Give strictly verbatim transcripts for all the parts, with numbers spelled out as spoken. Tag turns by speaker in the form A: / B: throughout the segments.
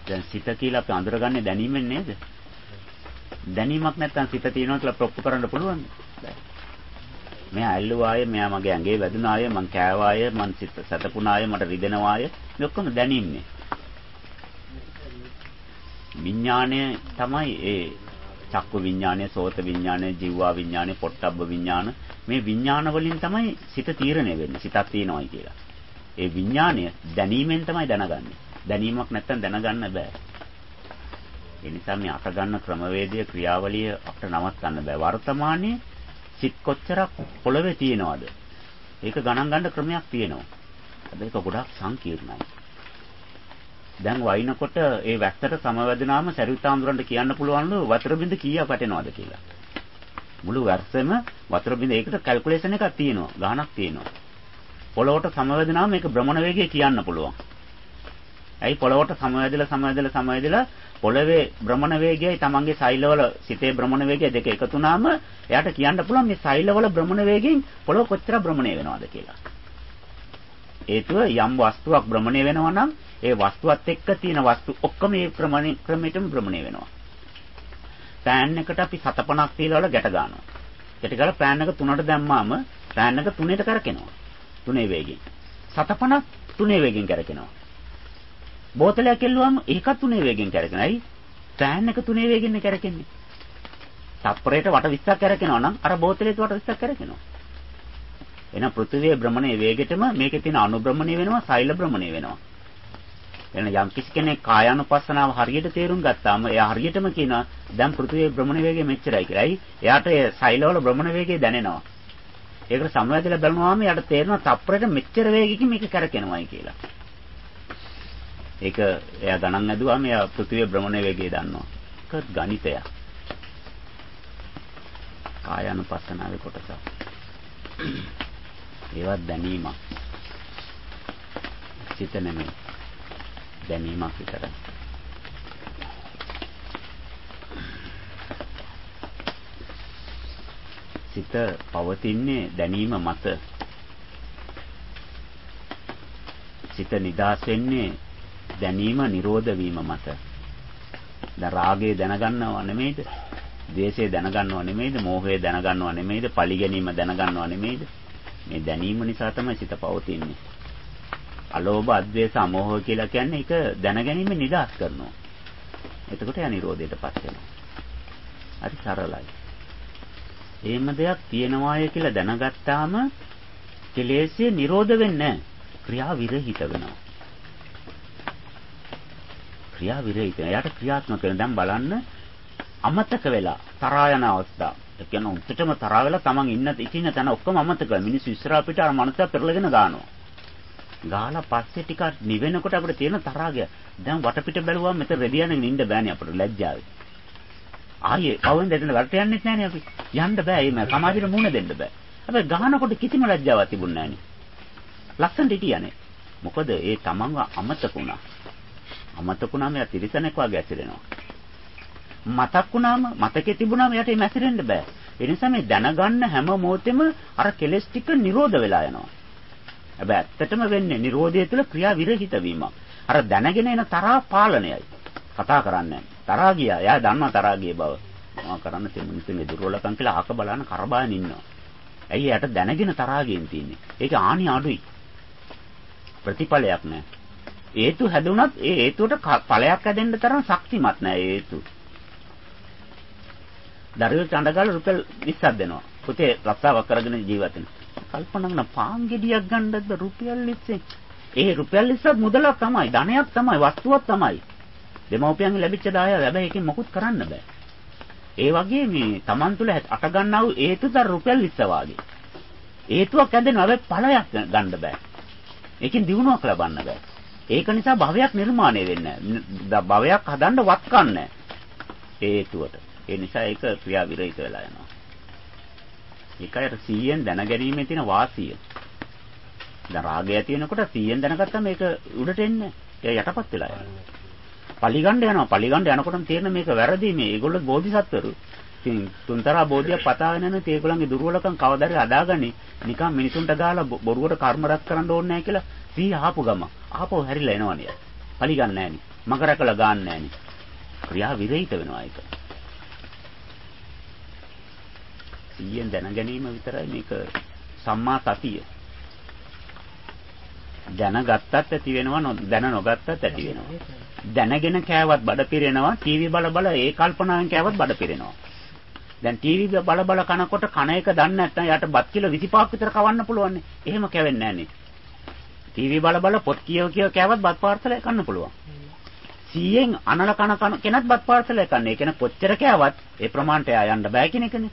A: දැන් සිත කියලා අපි අඳුරගන්නේ දැනීමෙන් නේද? දැනීමක් නැත්නම් සිත තියෙනවා කියලා ප්‍රොප්පු කරන්න පුළුවන්ද? බෑ. මෙයා ඇල්ලුවාය, මෙයා මගේ ඇඟේ වැදුනාය, මං කෑවාය, මං සිත සතපුණාය, මට රිදෙනවාය. මේ ඔක්කොම දැනීම්නේ. විඥාණය තමයි ඒ චක්කු විඥානය, සෝත විඥානය, ජීවා විඥානය, පොට්ටබ්බ විඥාන. මේ විඥාන වලින් තමයි සිත තීරණය වෙන්නේ. සිතක් තියෙනවායි කියලා. ඒ විඥානය දැනීමෙන් තමයි දැනගන්නේ. දැනීමක් නැත්තම් දැනගන්න බෑ. ඒ නිසා මේ අට ගන්න ක්‍රමවේදය ක්‍රියාවලිය අපිට නවත්තන්න බෑ. වර්තමානයේ සිත් කොච්චරක් පොළවේ තියෙනවද? ඒක ගණන් ගන්න ක්‍රමයක් තියෙනවා. හැබැයි ඒක ගොඩාක් සංකීර්ණයි. දැන් වයින්කොට ඒ වැස්සට සමවැදුනාම සරියුතාඳුරන්ට කියන්න පුළුවන්ලු වතුර බින්ද කීයක් වැටෙනවද කියලා. මුළු වැස්සෙම වතුර බින්ද ඒකට කැල්කියුලේෂන් එකක් තියෙනවා. ගාණක් තියෙනවා. පොළොවට සමවැදුනාම මේක භ්‍රමණ වේගය කියන්න පුළුවන්. ඇයි පොළොවට සමවැදලා සමවැදලා සමවැදලා පොළවේ භ්‍රමණ වේගයයි තමන්ගේ සෛලවල සිතේ භ්‍රමණ වේගය දෙක එකතු වුණාම එයාට කියන්න පුළුවන් මේ සෛලවල භ්‍රමණ වේගයෙන් පොළොව කොච්චර භ්‍රමණය වෙනවද කියලා. හේතුව යම් වස්තුවක් භ්‍රමණය වෙනවා නම් ඒ වස්තුවත් එක්ක තියෙන වස්තු ඔක්කොම මේ ප්‍රමාණය ක්‍රමයටම භ්‍රමණය වෙනවා. පෑන් එකට අපි සතපනක් තියලා ගැට ගන්නවා. ගැට ගාලා පෑන් එක තුනට දැම්මාම පෑන් එක තුනට කරකිනවා. තුනේ වේගයෙන්. සතපනක් තුනේ වේගයෙන් කරකිනවා. බෝතලයක් කෙල්ලුවම ඒක තුනේ වේගෙන් කරකිනවා. ඇයි? පෑන් එක තුනේ වේගෙන් කරකින්නේ. තප්පරයට වට විස්සක් කරකිනවා නම් අර බෝතලෙත් වට විස්සක් කරකිනවා. එහෙනම් පෘථිවියේ භ්‍රමණයේ වේගෙටම මේකේ තියෙන අනුභ්‍රමණය වෙනවා, සෛල භ්‍රමණය වෙනවා. එහෙනම් යම් කිසි කෙනෙක් කායානුපස්සනාව හරියට තේරුම් ගත්තාම එයා හරියටම කියනවා දැන් පෘථිවියේ භ්‍රමණ වේගය මෙච්චරයි කියලා. ඇයි? එයාට ඒ සෛලවල භ්‍රමණ වේගය දැනෙනවා. ඒකට සමවැදලා බලනවාම එයාට තේරෙනවා තප්පරයට මෙච්චර වේගකින් මේක කරකිනවයි කියලා. ඒක එයා ගණන් ඇදුවාම එයා පෘථිවිය භ්‍රමණ වේගය දන්නවා. ඒක ගණිතයක්. කායानुපස්සනාවේ කොටස. ඒවත් දැනීමක්. සිත නෙමෙයි. දැනීමක් විතරයි. සිත පවතින්නේ දැනීම මත. සිත නිදාස් වෙන්නේ දැනීම නිරෝධ වීම මත. දැන් රාගය දැනගන්නව නෙමෙයිද? ද්වේෂය දැනගන්නව නෙමෙයිද? මෝහය දැනගන්නව නෙමෙයිද? පලි ගැනීම දැනගන්නව නෙමෙයිද? මේ දැනීම නිසා තමයි සිත පවතින්නේ. අලෝභ, අද්වේෂ, අමෝහ කියලා කියන්නේ ඒක දැනගැනීම නිදාස් කරනවා. එතකොට යා නිරෝධයටපත් වෙනවා. හරි සරලයි. එහෙම දෙයක් තියෙනවාය කියලා දැනගත්තාම කෙලෙස්ය නිරෝධ වෙන්නේ නැහැ. ක්‍රියා විරහිත වෙනවා. ක්‍රියා විරහිත. එයාට ක්‍රියාත්මක වෙන දැන් බලන්න අමතක වෙලා තරහා යන අවස්ථාව. ඒ කියන්නේ උන්ටම තරහා වෙලා තමන් ඉන්න ඉතින තැන ඔක්කොම අමතක වෙලා මිනිස්සු ඉස්සරහා පිට අර මනස පෙරලගෙන ගන්නවා. ගාලා පස්සේ ටිකක් නිවෙනකොට අපිට තියෙන තරහා ගියා. දැන් වටපිට බැලුවම මෙතන රෙදියාගෙන ඉන්න බෑනේ අපිට ලැජ්ජාවේ. ආයේ කවෙන් දෙන්න වලට යන්නෙත් නෑනේ අපි. යන්න බෑ මේ සමාජෙට මුණ දෙන්න බෑ. හැබැයි ගහනකොට කිසිම ලැජ්ජාවක් තිබුණ නෑනේ. ලස්සනට හිටියානේ. මොකද ඒ තමන්ව අමතක වුණා. අමතක වුණාම එයා තිරිසනෙක් වගේ ඇසිරෙනවා. මතක් වුණාම මතකේ තිබුණාම එයාට එමෙ ඇසිරෙන්න බෑ. ඒ නිසා මේ දැනගන්න හැම මොහොතෙම අර කෙලෙස් ටික නිරෝධ වෙලා යනවා. හැබැයි ඇත්තටම වෙන්නේ නිරෝධය තුළ ක්‍රියා විරහිත වීමක්. අර දැනගෙන එන තරහා පාලනයයි. කතා කරන්නේ තරහා ගියා. එයා දන්නවා තරහා ගිය බව. මොනවා කරන්න තියෙන මිනිස්සුන්ගේ දුර්වලකම් කියලා අහක බලන කරබාගෙන ඉන්නවා. ඇයි එයාට දැනගෙන තරහා ගින් තියෙන්නේ? ඒක ආණි අඩුයි. ප්‍රතිඵලයක් නැහැ. හේතු හැදුනත් ඒ හේතුවට ඵලයක් හැදෙන්න තරම් ශක්තිමත් නැහැ ඒ හේතු. දරුවෙක් අඬගාලා රුපියල් විස්සක් දෙනවා. පුතේ රස්සාවක් කරගෙන ජීවත් වෙන්න. කල්පනා කරන පාන් ගෙඩියක් ගන්නද රුපියල් විස්සෙන්. ඒ රුපියල් විස්සක් මුදලක් තමයි, ධනයක් තමයි, වස්තුවක් තමයි. දෙමව්පියන්ගෙන් ලැබිච්ච දායාද. හැබැයි ඒකෙන් මොකුත් කරන්න බෑ. ඒ වගේ මේ Taman තුල අට ගන්නා වූ හේතුතර රුපියල් විස්ස වාගේ. හේතුවක් හැදෙනවා හැබැයි ඵලයක් ගන්න බෑ. ඒකෙන් දිනුවක් ලබන්න බෑ. ඒක නිසා භවයක් නිර්මාණය වෙන්නේ නැහැ. භවයක් හදන්න වත් කන්නේ හේතුවට. ඒ නිසා ඒක ක්‍රියා විරහිත වෙලා යනවා. ඒකයි අර සීයෙන් දැනගැනීමේ තියෙන වාසිය. දැන් රාගය තියෙනකොට සීයෙන් දැනගත්තම මේක උඩට එන්නේ. ඒ යටපත් වෙලා යනවා. පලිගණ්ඩ යනවා. පලිගණ්ඩ යනකොටම තේරෙන මේක වැරදි මේ. ඒගොල්ලෝ බෝධිසත්වරු. ඉතින් තුන්තරා බෝධියක් පතාගෙන යන තේගොල්ලන්ගේ දුර්වලකම් කවදාද අදාගන්නේ. නිකන් මිනිසුන්ට ගාලා බොරුවට කර්ම රැස් කරන්න ඕනේ නැහැ කියලා සී ආපු ගම. ආපහු හැරිලා එනවනේ. පලිගන්න නැහැ නේ. මග රැකලා ගන්න නෑනේ. ක්‍රියා විරහිත වෙනවා ඒක. සිහියෙන් දැන ගැනීම විතරයි මේක සම්මා සතිය. දැනගත්තත් ඇති වෙනවා දැන නොගත්තත් ඇති වෙනවා. දැනගෙන කෑවත් බඩ පිරෙනවා, ටීවී බල බල ඒ කල්පනාවෙන් කෑවත් බඩ පිරෙනවා. දැන් ටීවී බල බල කනකොට කන එක දන්නේ නැත්නම් යාට බත් කිලෝ විසිපහක් විතර කවන්න පුළුවන් නේ. එහෙම කැවෙන්නේ නැහනේ. ටීවී බල බල පොත් කියව කියව කෑවත් බත් පාර්සලයක් කන්න පුළුවන්. සීයෙන් අනල කන කන කෙනත් බත් පාර්සලයක් කන්නේ. ඒ කියන්නේ කොච්චර කෑවත් ඒ ප්‍රමාණයට යන්න බෑ කියන එකනේ.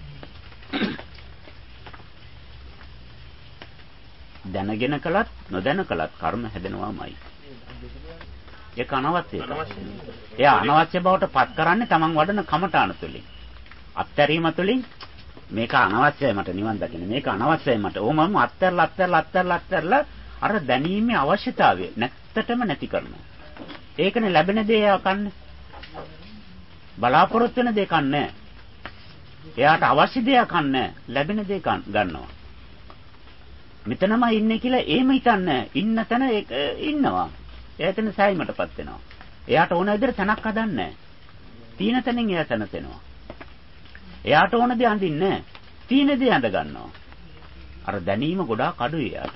A: දැනගෙන කළත් නොදැන කළත් කර්ම හැදෙනවාමයි. ඒක අනවශ්‍යයි. එයා අනවශ්‍ය බවට පත් කරන්නේ Taman වඩන කමඨාන තුලින්. අත්හැරීම තුලින් මේක අනවශ්‍යයි මට නිවන් දකින්න. මේක අනවශ්‍යයි මට. ඕමම අත්හැරලා අත්හැරලා අත්හැරලා අත්හැරලා අර දැනීමේ අවශ්‍යතාවය නැත්තටම නැති කරනවා. ඒකනේ ලැබෙන දේ එයා කන්නේ. බලාපොරොත්තු වෙන දේ කන්නේ. එයාට අවශ්‍ය දේ කන්නේ. ලැබෙන දේ ගන්නවා. මෙතනමයි ඉන්නේ කියලා එහෙම හිතන්නේ. ඉන්න තැන ඉන්නවා. එයාටන සෑයීමටපත් වෙනවා. එයාට ඕන විදිහට තැනක් හදන්නේ. තීන තැනින් එයා තැනතෙනවා. එයාට ඕන දේ අඳින්නේ නැහැ. තීන දේ අඳ ගන්නවා. අර දැනීම ගොඩාක් අඩුයි එයාට.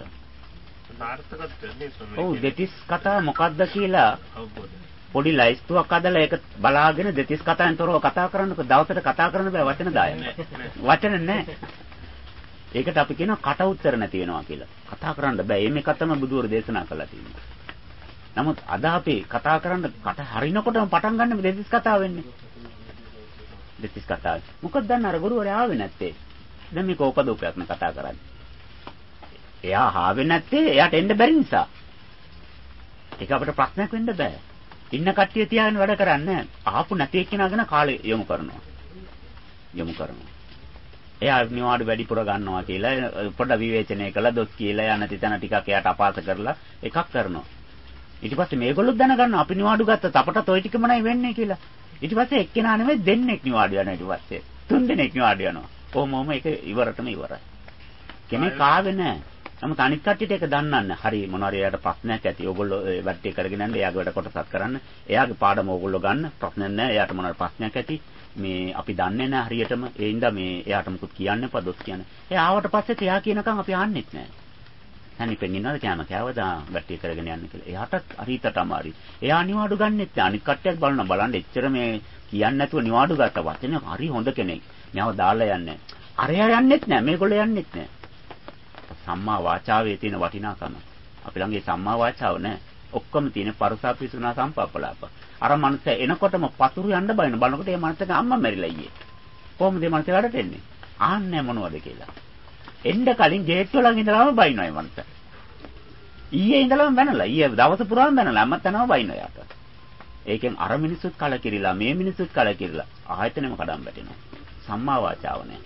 A: ඔව් දෙතිස් කතා මොකද්ද කියලා පොඩි ලයිස්තුවක් අදලා ඒක බලාගෙන දෙතිස් කතාවෙන් තොරව කතා කරන්නකො දවසට කතා කරන්න බෑ වචන දායම. වචන නැහැ. ඒකට අපි කියනවා කට උත්තර නැති වෙනවා කියලා. කතා කරන්න බෑ. මේක තමයි බුදුවරු දේශනා කළා තියෙන්නේ. නමුත් අද අපි කතා කරන්න කට හරිනකොටම පටන් ගන්න දෙතිස් කතාව වෙන්නේ. දෙතිස් කතාව. මොකද දැන් අර ගුරුවරයා ආවේ නැත්තේ. දැන් මේක ඕපදෝපයක් නේ කතා කරන්නේ. එයා ආවේ නැත්තේ එයාට එන්න බැරි නිසා. ඒක අපිට ප්‍රශ්නයක් වෙන්න බෑ. ඉන්න කට්ටිය තියාගෙන වැඩ කරන්නේ ආපු නැති එක්කෙනාගෙන කාලය යොමු කරනවා. යොමු කරනවා. එයා නිවාඩු වැඩිපුර ගන්නවා කියලා පොඩ විවේචනය කළා දොස් කියලා යන තිතන ටිකක් එයාට අපාස කරලා එකක් කරනවා. ඊට පස්සේ මේගොල්ලෝ දැනගන්නවා අපි නිවාඩු ගත්තත් අපටත් ওই ටිකම නයි වෙන්නේ කියලා. ඊට පස්සේ එක්කෙනා නෙමෙයි දෙන්නෙක් නිවාඩු යනවා ඊට පස්සේ. තුන් දෙනෙක් නිවාඩු යනවා. කොහොමම ඒක ඉවරටම ඉවරයි. කෙනෙක් ආවේ නැහැ. නමුත් අනිත් කට්ටියට ඒක දන්නන්න. හරි මොනවාරි එයාට ප්‍රශ්නයක් ඇති. ඕගොල්ලෝ වැඩ ටික කරගෙන යන්න එයාගේ වැඩ කොටසක් කරන්න. එයාගේ පාඩම ඕගොල්ලෝ ගන්න. ප්‍රශ්නයක් නැහැ. එයාට මොනවාරි ප්‍රශ්නයක් ඇති. මේ අපි දන්නේ නැහැ හරියටම. ඒ හින්දා මේ එයාට මුකුත් කියන්න එපා දොස් කියන්න. එයා ආවට පස්සෙත් එයා කියනකම් අපි අහන්නෙත් නැහැ. තනිපෙන් ඉන්නවද කෑම කෑවදා වැඩ ටික කරගෙන යන්න කියලා. එයාටත් හරියට අමාරුයි. එයා නිවාඩු ගන්නෙත් නැහැ. අනිත් කට්ටියක් බලනවා. බලන්න එච්චර මේ කියන්නේ නැතුව නිවාඩු ගත්ත වචනේ හරි හොඳ කෙනෙක්. මෙයාව දාලා යන්නේ. අරයා යන්නෙත් නැහැ. මේගොල්ලෝ යන්නෙත් නැහැ. සම්මා වාචාවේ තියෙන වටිනාකම. අපි ළඟ ඒ සම්මා වාචාව නැහැ. ඔක්කොම තියෙන පරසා පිසුනා සම්පප්පලාප. අර මනුස්ස එනකොටම පතුරු යන්න බයින බලනකොට ඒ මනුස්සගේ අම්මා මැරිලා ඊයේ. කොහොමද මේ මනුස්ස වැඩට එන්නේ? ආන්නේ මොනවද කියලා. එන්න කලින් ගේට්ටුව ළඟ ඉඳලාම බයිනවා ඒ මනුස්ස. ඊයේ ඉඳලාම බැනලා. ඊයේ දවස පුරාම බැනලා අම්මත් යනවා බයිනවා යාට. ඒකෙන් අර මිනිස්සුත් කලකිරිලා මේ මිනිස්සුත් කලකිරිලා ආයතනෙම කඩම් වැටෙනවා. සම්මා වාචාව නැහැ.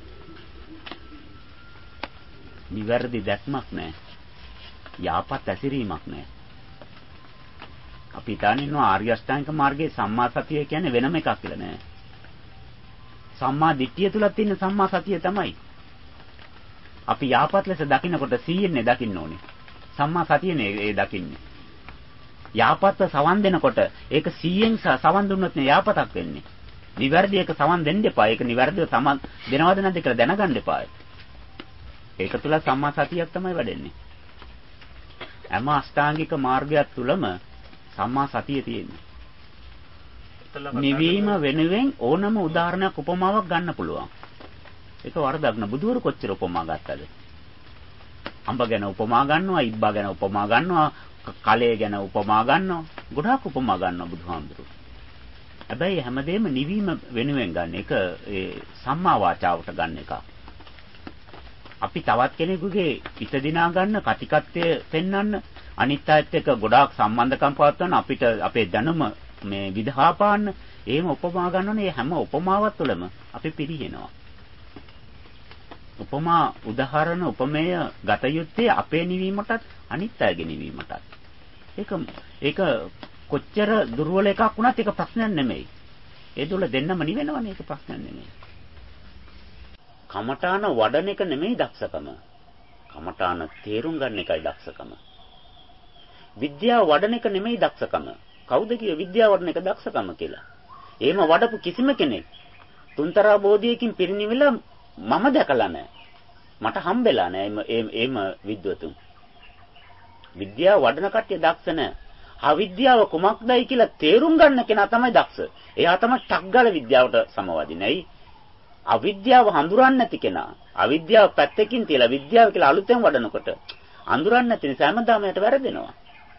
A: නිවැරදි දැක්මක් නැහැ. යාපත් ඇසිරීමක් නැහැ. අපි හිතන්නේ ආර්ය අෂ්ටාංගික මාර්ගයේ සම්මා සතිය කියන්නේ වෙනම එකක් කියලා නෑ. සම්මා දිට්ඨිය තුල තියෙන සම්මා සතිය තමයි. අපි යාපත් ලෙස දකින්නකොට සීයෙන්නේ දකින්න ඕනේ. සම්මා සතියනේ ඒ දකින්නේ. යාපත්ව සවන් දෙනකොට ඒක සීයෙන් සවන් දුන්නොත් නේ යාපතක් වෙන්නේ. නිවැරදි එක සවන් දෙන්න එපා. ඒක නිවැරදිව සමන් දෙනවද නැද්ද කියලා දැනගන්න එපා. ඒක තුල සම්මා සතියක් තමයි වැඩෙන්නේ. හැම අෂ්ටාංගික මාර්ගයක් තුලම සම්මා සතිය තියෙන්නේ. නිවීම වෙනුවෙන් ඕනම උදාහරණයක් උපමාවක් ගන්න පුළුවන්. ඒක වරදක් නෑ. බුදුවරු කොච්චර උපමා ගත්තද? අඹ ගැන උපමා ගන්නවා, ඉබ්බා ගැන උපමා ගන්නවා, කලේ ගැන උපමා ගන්නවා. ගොඩාක් උපමා ගන්නවා බුදුහාමුදුරුවෝ. හැබැයි හැමදේම නිවීම වෙනුවෙන් ගන්න එක ඒ සම්මා වාචාවට ගන්න එක. අපි තවත් කෙනෙකුගේ හිත දිනා ගන්න කටිකත්වය පෙන්වන්න අනිත් අයත් එක්ක ගොඩාක් සම්බන්ධකම් පවත්වන්න අපිට අපේ දැනුම මේ විදහා පාන්න එහෙම උපමා ගන්නනේ හැම උපමාවක් තුළම අපි පිරිනනවා. උපමා උදාහරණ උපමේය ගත යුත්තේ අපේ නිවීමටත් අනිත් අයගේ නිවීමටත්. ඒක ඒක කොච්චර දුර්වල එකක් වුණත් ඒක ප්‍රශ්නයක් නෙමෙයි. ඒ දුල දෙන්නම නිවෙනවනේ ඒක ප්‍රශ්නයක් නෙමෙයි. කමඨාන වඩන එක නෙමෙයි දක්ෂකම. කමඨාන තේරුම් ගන්න එකයි දක්ෂකම. විද්‍යාව වඩන එක නෙමෙයි දක්ෂකම. කවුද කිය විද්‍යාව වඩන එක දක්ෂකම කියලා. එහෙම වඩපු කිසිම කෙනෙක් තුන්තරා බෝධියකින් පිරිනිවිලා මම දැකලා නැහැ. මට හම්බෙලා නැහැ එහෙම එහෙම විද්වතුන්. විද්‍යාව වඩන කට්ටිය දක්ෂ නැහැ. අවිද්‍යාව කුමක්දයි කියලා තේරුම් ගන්න කෙනා තමයි දක්ෂ. එයා තමයි ටග්ගල විද්‍යාවට සමවදිනයි. අවිද්‍යාව හඳුරන්නේ නැති කෙනා අවිද්‍යාව පැත්තකින් තියලා විද්‍යාව කියලා අලුතෙන් වඩනකොට අඳුරන්නේ නැති නිසා හැමදාම යට වැරදෙනවා.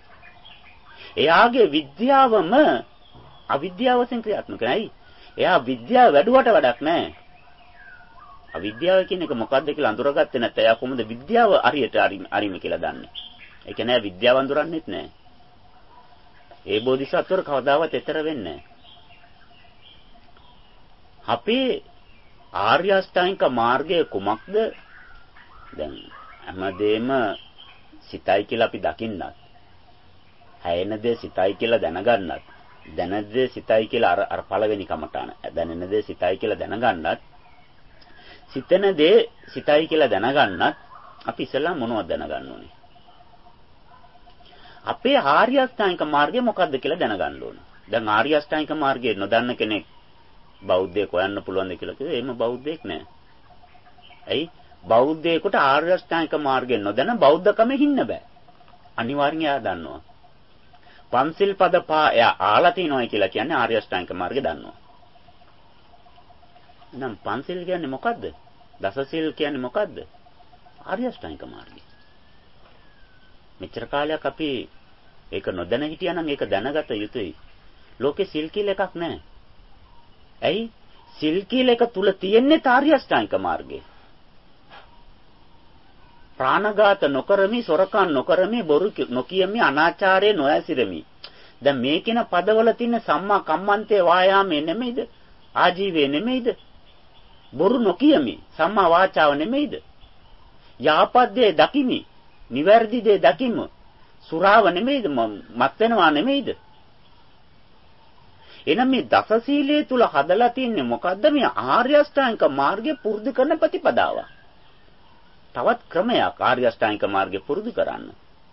A: එයාගේ විද්‍යාවම අවිද්‍යාව වශයෙන් ක්‍රියාත්මක නයි. එයා විද්‍යාව වැඩුවට වැඩක් නැහැ. අවිද්‍යාව කියන එක මොකක්ද කියලා අඳුරගත්තේ නැත්නම් එයා කොහොමද විද්‍යාව හරියට අරිම කියලා දන්නේ? ඒ කියන්නේ විද්‍යාව අඳුරන්නේත් නැහැ. ඒ බෝධිසත්වර කවදාවත් ඈතර වෙන්නේ නැහැ. අපේ ආර්ය අෂ්ටාංගික මාර්ගය කුමක්ද? දැන් හැමදේම සිතයි කියලා අපි දකින්නත්, හැයෙන දේ සිතයි කියලා දැනගන්නත්, දැනෙන දේ සිතයි කියලා අර අර පළවෙනි කමටාන, දැනෙන දේ සිතයි කියලා දැනගන්නත්, සිතන දේ සිතයි කියලා දැනගන්නත් අපි ඉස්සෙල්ලා මොනවද දැනගන්න ඕනේ? අපේ ආර්ය අෂ්ටාංගික මාර්ගය මොකක්ද කියලා දැනගන්න ඕනේ. දැන් ආර්ය අෂ්ටාංගික මාර්ගය නොදන්න කෙනෙක් බෞද්ධයෙක් හොයන්න පුළුවන්ද කියලා කිව්වේ එහෙම බෞද්ධයෙක් නෑ. ඇයි? බෞද්ධයෙකුට ආර්ය අෂ්ටාංගික මාර්ගය නොදැන බෞද්ධකමෙ හින්න බෑ. අනිවාර්යෙන් එයා දන්නවා. පන්සිල් පද පහ එයා ආලා තිනවයි කියලා කියන්නේ ආර්ය අෂ්ටාංගික මාර්ගය දන්නවා. නම් පන්සිල් කියන්නේ මොකද්ද? දසසිල් කියන්නේ මොකද්ද? ආර්ය අෂ්ටාංගික මාර්ගය. මෙච්චර කාලයක් අපි ඒක නොදැන හිටියා නම් ඒක දැනගත යුතුයි. ලෝකේ සිල් කියලා එකක් නැහැ. ඇයි? සිල් කියලා එක තුල තියෙන්නේ ආර්ය අෂ්ටාංගික මාර්ගය. ප්‍රාණඝාත නොකරමි, සොරකම් නොකරමි, බොරු නොකියමි, අනාචාරය නොඇසිරමි. දැන් මේ කියන පදවල තියෙන සම්මා කම්මන්තේ වායාමේ නෙමෙයිද? ආජීවයේ නෙමෙයිද? බොරු නොකියමි, සම්මා වාචාව නෙමෙයිද? යහපත් දේ දකිමි, නිවැරදි දේ දකිමු. සුරාව නෙමෙයිද? මත් වෙනවා නෙමෙයිද? එනම් මේ දසශීලයේ තුල හදලා තින්නේ මොකද්ද? මේ ආර්ය අෂ්ටාංගික මාර්ගය පුරුදු කරන ප්‍රතිපදාව. තවත් ක්‍රමයක් ආර්ය අෂ්ටාංගික මාර්ගය පුරුදු කරන්න.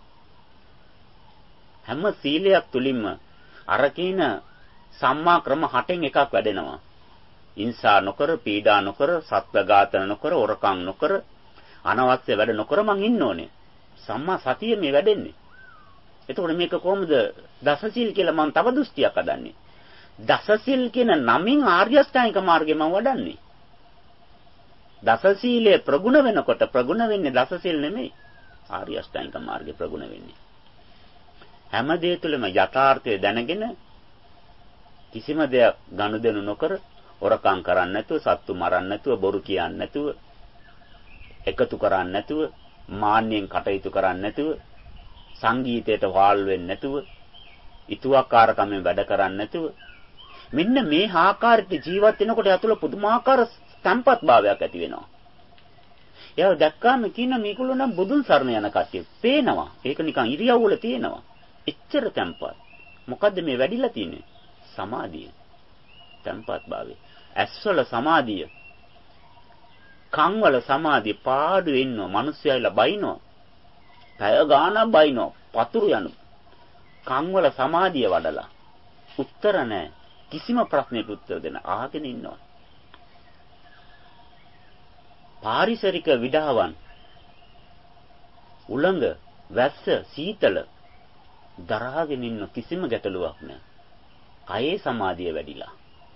A: හැම සීලයක් තුලින්ම අර කියන සම්මා ක්‍රම හතෙන් එකක් වැඩෙනවා. හිංසා නොකර, පීඩා නොකර, සත්ත්ව ඝාතන නොකර, හොරකම් නොකර, අනවශ්‍ය වැඩ නොකර මං ඉන්න ඕනේ. සම්මා සතිය මේ වැඩෙන්නේ. එතකොට මේක කොහොමද දසශීල් කියලා මම තව දෘෂ්ටියක් හදන්නේ? දසශීල් කියන නමින් ආර්ය අෂ්ටාංගික මාර්ගය මම වඩන්නේ. දසශීලයේ ප්‍රගුණ වෙනකොට ප්‍රගුණ වෙන්නේ දසශීල් නෙමෙයි. ආර්ය අෂ්ටාංගික මාර්ගය ප්‍රගුණ වෙන්නේ. හැම දෙය තුළම යථාර්ථය දැනගෙන කිසිම දෙයක් ගනුදෙනු නොකර, හොරකම් කරන්නේ නැතුව, සත්තු මරන්නේ නැතුව, බොරු කියන්නේ නැතුව, එකතු කරන්නේ නැතුව, මාන්නෙන් කටයුතු කරන්නේ නැතුව, සංගීතයට වාල් වෙන්නේ නැතුව, ඊතුවක්කාරකමෙන් වැඩ කරන්නේ නැතුව, මෙන්න මේ ආකාරයට ජීවත් වෙනකොට යතුල පුදුමාකාර සම්පත් භාවයක් ඇති වෙනවා. එයා දැක්කාම කියන මේගොල්ලෝ නම් බුදුන් සරණ යන කට්ටිය. පේනවා. ඒක නිකන් ඉරියව් වල තියෙනවා. එච්චර සම්පත්. මොකද්ද මේ වැඩිලා තියෙන්නේ? සමාධිය. සම්පත් භාවය. ඇස්වල සමාධිය. කන්වල සමාධිය පාඩු ඉන්නවා. මිනිස්සුයලා බයිනවා. පැය ගානක් බයිනවා. පතුරු යන. කන්වල සමාධිය වඩලා. උත්තර නැහැ. කිසිම ප්‍රශ්නෙට උත්තර දෙන්න ආගෙන ඉන්නවා. පාරිසරික විඩාවන් උලඟ වැස්ස සීතල දරාගෙන ඉන්න කිසිම ගැටලුවක් නැහැ. කයේ සමාධිය වැඩිලා.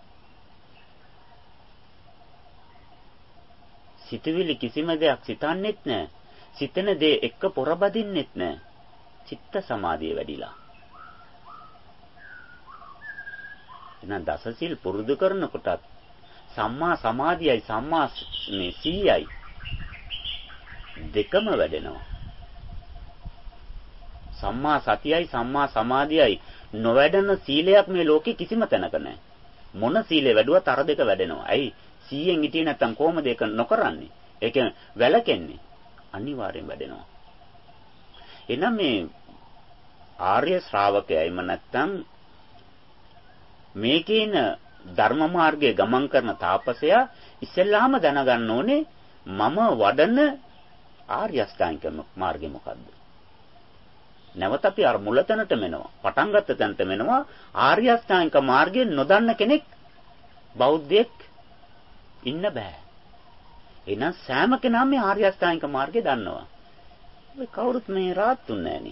A: සිතවිලි කිසිම දෙයක් සිතන්නෙත් නැහැ. සිතන දේ එක්ක පොරබදින්නෙත් නැහැ. චිත්ත සමාධිය වැඩිලා. එහෙනම් දසසිල් පුරුදු කරනකොටත් සම්මා සමාධියයි සම්මා මේ සීයයි දෙකම වැඩෙනවා. සම්මා සතියයි සම්මා සමාධියයි නොවැඩෙන සීලයක් මේ ලෝකේ කිසිම තැනක නැහැ. මොන සීලේ වැඩුවත් අර දෙක වැඩෙනවා. ඇයි? සීයෙන් හිටියේ නැත්තම් කොහොමද ඒක නොකරන්නේ? ඒක වැළකෙන්නේ. අනිවාර්යෙන් වැඩෙනවා. එහෙනම් මේ ආර්ය ශ්‍රාවකයයිම නැත්තම් මේකේන ධර්ම මාර්ගයේ ගමන් කරන තාපසයා ඉස්සෙල්ලාම දැනගන්න ඕනේ මම වඩන ආර්ය අෂ්ටාංගික මාර්ගය මොකද්ද? නැවත අපි අර මුල තැනට මෙනවා. පටන් ගත්ත තැනට මෙනවා. ආර්ය අෂ්ටාංගික මාර්ගයේ නොදන්න කෙනෙක් බෞද්ධයෙක් ඉන්න බෑ. එහෙනම් සෑම කෙනාම මේ ආර්ය අෂ්ටාංගික මාර්ගය දන්නවා. ඔය කවුරුත් මේ රාත්තුන් නෑනේ.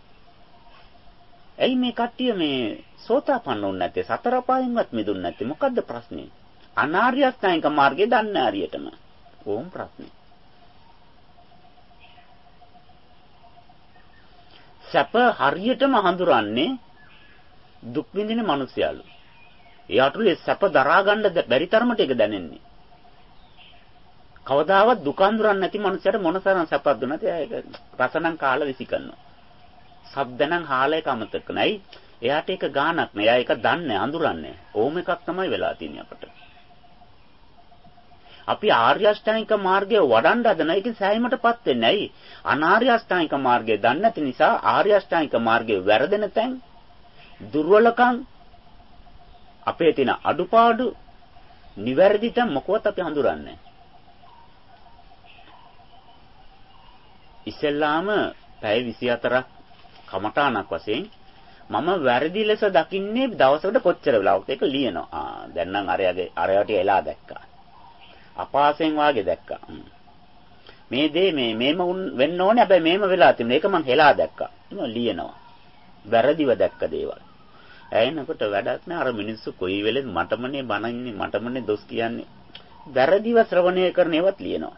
A: ඇයි මේ කට්ටිය මේ සෝතාපන්න වුනේ නැත්තේ? සතර පායෙන්වත් මිදුන්නේ නැත්තේ? මොකද්ද ප්‍රශ්නේ? අනාර්ය අෂ්ටාංගික මාර්ගය දන්නේ හරියටම. ඕම් ප්‍රශ්නේ. සැප හරියටම හඳුරන්නේ දුක් විඳින මිනිසයාලු. එයාටලු සැප දරා ගන්න බැරි තරමට ඒක දැනෙන්නේ. කවදාවත් දුක හඳුරන්නේ නැති මිනිසයාට මොනතරම් සැපක් දුන්නත් ඒක රසනම් කාලා විසි කරනවා. සබ්දනම් හාලයක අමතක නැයි. එයාට ඒක ගානක් නෑ. එයා ඒක දන්නේ අඳුරන්නේ. ඕම එකක් තමයි වෙලා තියෙන්නේ අපට. අපි ආර්ය අෂ්ටාංගික මාර්ගය වඩන්න හදන එකකින් සෑයීමටපත් වෙන්නේ නැයි. අනාර්ය අෂ්ටාංගික මාර්ගය දන්නේ නැති නිසා ආර්ය අෂ්ටාංගික මාර්ගයේ වැරදෙන තැන්, දුර්වලකම්, අපේ තියෙන අඩුපාඩු, නිවැරදි තැන් මොකවත් අපි හඳුරන්නේ නැහැ. ඉස්සෙල්ලාම පැය විසි හතරක් කමඨාණක් වශයෙන් මම වැරදි ලෙස දකින්නේ දවසකට කොච්චර වෙලාවක්ද ඒක ලියනවා. ආ දැන් නම් අරයාගේ අරයට එලා දැක්කා. අපාසෙන් වාගේ දැක්කා. මේ දේ මේ මේම වෙන්න ඕනේ. හැබැයි මේම වෙලා තිබුණා. ඒක මං හෙලා දැක්කා. මම ලියනවා. වැරදිව දැක්ක දේවල්. ඇයෙනකොට වැඩක් නෑ. අර මිනිස්සු කොයි වෙලෙත් මටමනේ බනන්නේ මටමනේ දොස් කියන්නේ. වැරදිව ශ්‍රවණය කරන ඒවත් ලියනවා.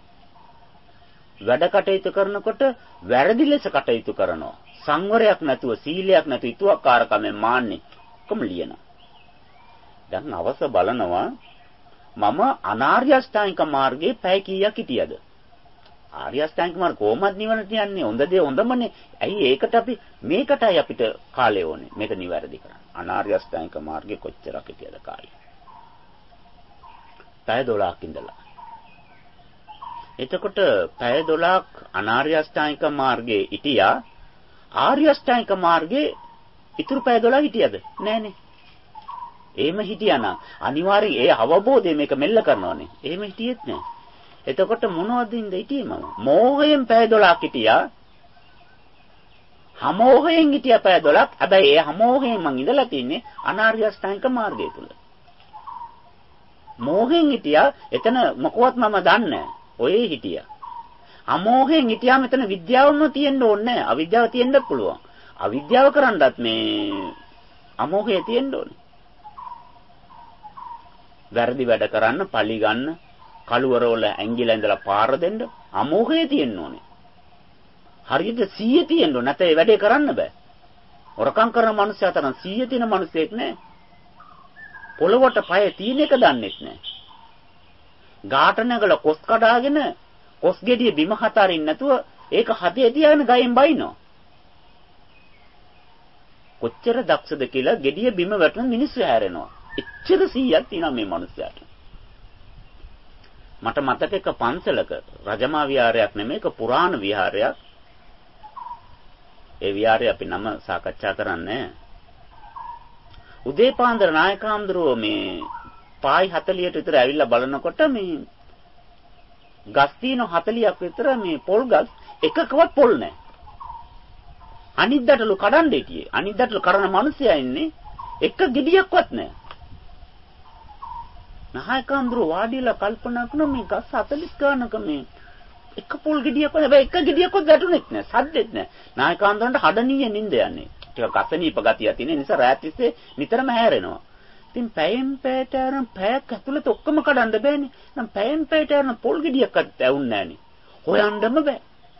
A: වැඩ කටයුතු කරනකොට වැරදි ලෙස කටයුතු කරනවා. සංවරයක් නැතුව, සීලයක් නැතුව, ඊතුවක්කාරකමෙන් මාන්නේ කොම ලියනවා. දැන් අවස බලනවා මම අනාර්ය අෂ්ටාංගික මාර්ගයේ පැය කීයක් හිටියද? ආර්ය අෂ්ටාංගික මාර්ග කොහොමද නිවනට යන්නේ? හොඳ දේ හොඳමනේ. ඇයි ඒකට අපි මේකටයි අපිට කාලය ඕනේ. මේක නිවැරදි කරන්න. අනාර්ය අෂ්ටාංගික මාර්ගයේ කොච්චරක් හිටියද කාලය? පැය දොළහක් ඉඳලා. එතකොට පැය දොළහක් අනාර්ය අෂ්ටාංගික මාර්ගයේ හිටියා. ආර්ය අෂ්ටාංගික මාර්ගයේ ඉතුරු පැය දොළහ හිටියද? නෑනේ. එහෙම හිටියානම් අනිවාර්යෙන් ඒ අවබෝධය මේක මෙල්ල කරනවානේ. එහෙම හිටියෙත් නෑ. එතකොට මොනවද ඉඳ හිටියේ මම? මෝහයෙන් පැය දොළහක් හිටියා. හමෝහයෙන් හිටියා පැය දොළහක්. හැබැයි ඒ හමෝහයෙන් මං ඉඳලා තින්නේ අනාර්ය අෂ්ටාංගික මාර්ගය තුල. මෝහයෙන් හිටියා. එතන මොකවත් මම දන්නේ නෑ. ඔයේ හිටියා. අමෝහයෙන් හිටියාම එතන විද්‍යාවම තියෙන්න ඕනේ නෑ. අවිද්‍යාව තියෙන්න පුළුවන්. අවිද්‍යාව කරන්නත් මේ අමෝහය තියෙන්න ඕනේ. වැරදි වැඩ කරන්න, පලි ගන්න, කළුවරවල ඇඟිලා ඉඳලා පාර දෙන්න අමෝහය තියෙන්න ඕනේ. හරියට සීය තියෙන්න ඕනේ. නැත්නම් ඒ වැඩේ කරන්න බෑ. හොරකම් කරන මනුස්සයා තරම් සීය තියෙන මනුස්සයෙක් නෑ. පොළවට පය තියෙන එක දන්නෙත් නෑ. ගාට නැගලා කොස් කඩාගෙන කොස් ගෙඩිය බිම හතරින් නැතුව ඒක හදේ තියාගෙන ගයෙන් බයිනවා. කොච්චර දක්ෂද කියලා ගෙඩිය බිම වැටුන මිනිස්සු හැරෙනවා. එච්චර සීයක් තියෙනවා මේ මිනිස්සයාට. මට මතකයක පන්සලක රජමා විහාරයක් නෙමෙයි ඒක පුරාණ විහාරයක්. ඒ විහාරය අපි නම සාකච්ඡා කරන්නේ. උදේ පාන්දර නායකහඳුරෝ මේ පායි හතලියට විතර ඇවිල්ලා බලනකොට මේ ගස් තියෙන හතලියක් විතර මේ පොල් ගස් එකකවත් පොල් නැහැ. අනිද්දාටලු කඩන්න හිටියේ. අනිද්දාටලු කරන මිනිස්සයා ඉන්නේ එක ගෙඩියක්වත් නැහැ. නායකහඳුරෝ වාඩිලා කල්පනා කරන මේ ගස් හතලිස් ගානක මේ එක පොල් ගෙඩියක්වත් හැබැයි එක ගෙඩියක්වත් වැටුනෙත් නැහැ. සද්දෙත් නැහැ. නායකහඳුරන්ට හඩනිය නිින්ද යන්නේ. ටිකක් අසනීප ගතිය තියෙන නිසා රාත් තිස්සේ නිතරම හැරෙනවා. ඉතින් පැයෙන් පැයට අරන් පැයක් ඇතුළත ඔක්කොම කඩන්න බෑනේ. නම් පැයෙන් පැයට අරන් පොල් ගෙඩියක්වත් ඇවුන්නේ නැහනේ. හොයන්නම බෑ.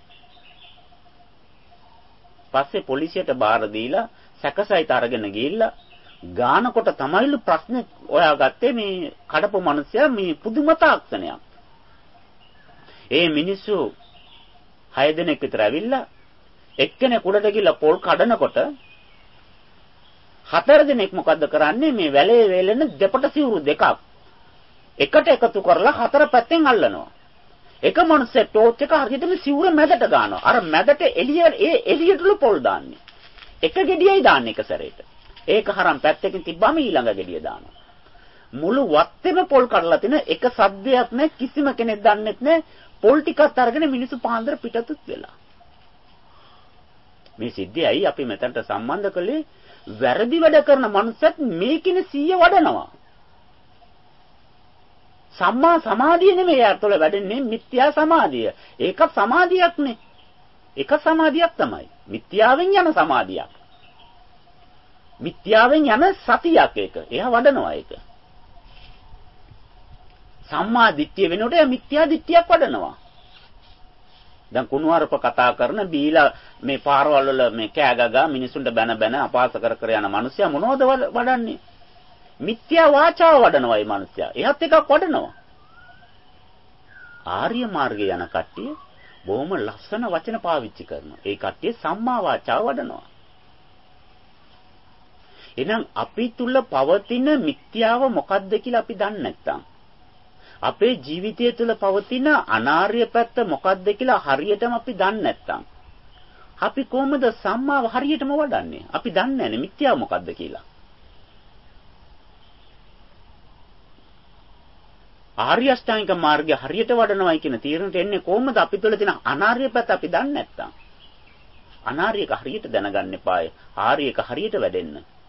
A: පස්සේ පොලිසියට බාර දීලා සැකසයිත අරගෙන ගිහිල්ලා ගානකොට තමයිලු ප්‍රශ්නේ හොයාගත්තේ මේ කඩපු මිනිස්සයා මේ පුදුම තාක්ෂණයක්. ඒ මිනිස්සු හය දෙනෙක් විතර ඇවිල්ලා එක්කෙනෙක් උඩට ගිහලා පොල් කඩනකොට හතර දෙනෙක් මොකද්ද කරන්නේ මේ වැලේ වේලෙන දෙපට සිවුරු දෙකක් එකට එකතු කරලා හතර පැත්තෙන් අල්ලනවා. එක මිනිස්සෙක් ටෝච් එක හරියටම සිවුර මැදට ගන්නවා. අර මැදට එළිය ඒ එළියටලු පොල් දාන්නේ. එක ගෙඩියයි දාන්නේ එක සැරේට. ඒක හරම් පැත්තකින් තිබ්බම ඊළඟ ගෙඩිය දානවා. මුළු වත්තේම පොල් කඩලා තින එක සද්දයක් නැහැ කිසිම කෙනෙක් දන්නෙත් නැහැ. පොල් ටිකත් අරගෙන මිනිස්සු පාන්දර පිටතුත් වෙලා. මේ සිද්ධිය ඇයි අපි මෙතනට සම්බන්ධ කළේ? වැරදි වැඩ කරන මනුස්සයත් මේකින සීය වඩනවා. සම්මා සමාධිය නෙමෙයි යාතුල වැඩෙන්නේ මිත්‍යා සමාධිය. ඒක සමාධියක් නේ. ඒක සමාධියක් තමයි. මිත්‍යාවෙන් යන සමාධියක්. මිත්‍යාවෙන් යන සතියක් ඒක. එයා වඩනවා ඒක. සම්මා දිට්ඨිය වෙනකොට මිත්‍යා දිට්ඨියක් වඩනවා. දැන් කුණුවarp කතා කරන බීලා මේ පාරවල් වල මේ කෑ ගගා මිනිසුන්ට බැන බැන අපාස කර කර යන මිනිස්සයා මොනවද වඩන්නේ? මිත්‍යා වාචාව වඩනවා මේ මිනිස්සයා. එහත් එකක් වඩනවා. ආර්ය මාර්ගයේ යන කට්ටිය බොහොම ලස්සන වචන පාවිච්චි කරනවා. ඒ කට්ටිය සම්මා වාචාව වඩනවා. එහෙනම් අපි තුල පවතින මිත්‍යාව මොකක්ද කියලා අපි දන්නේ නැත්නම් අපේ ජීවිතය තුළ පවතින අනාර්ය පැත්ත මොකක්ද කියලා හරියටම අපි දන්නේ නැත්නම් අපි කොහොමද සම්මාව හරියටම වඩන්නේ? අපි දන්නේ නැහැ මිත්‍යාව මොකක්ද කියලා. ආර්ය අෂ්ටාංගික මාර්ගය හරියට වඩනවයි කියන තීරණයට එන්නේ කොහොමද? අපි තුළ තියෙන අනාර්ය පැත්ත අපි දන්නේ නැත්නම්. අනාර්යක හරියට දැනගන්න එපායි. ආර්යක හරියට වැඩෙන්න.